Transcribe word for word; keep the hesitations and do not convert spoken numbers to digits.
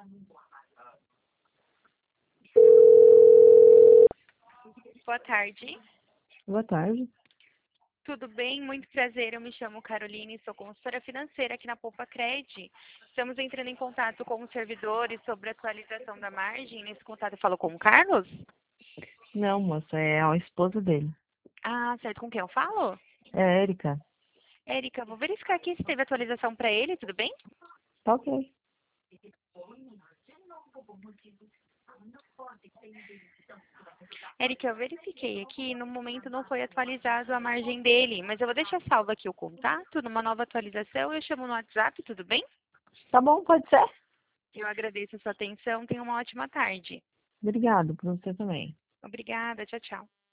Boa tarde. Boa tarde. Tudo bem? Muito prazer. Eu me chamo Caroline, sou consultora financeira aqui na Poupa Cred. Estamos entrando em contato com os servidores sobre a atualização da margem. Nesse contato eu falo com o Carlos? Não, moça, é a esposa dele. Ah, certo. Com quem eu falo? É a Érica. Érica, vou verificar aqui se teve atualização para ele, tudo bem? Tá ok. Érica, eu verifiquei aqui, no momento não foi atualizado a margem dele, mas eu vou deixar salvo aqui o contato, numa nova atualização eu chamo no WhatsApp, tudo bem? Tá bom, pode ser? Eu agradeço a sua atenção, tenha uma ótima tarde. Obrigado, pra você também. Obrigada, tchau, tchau.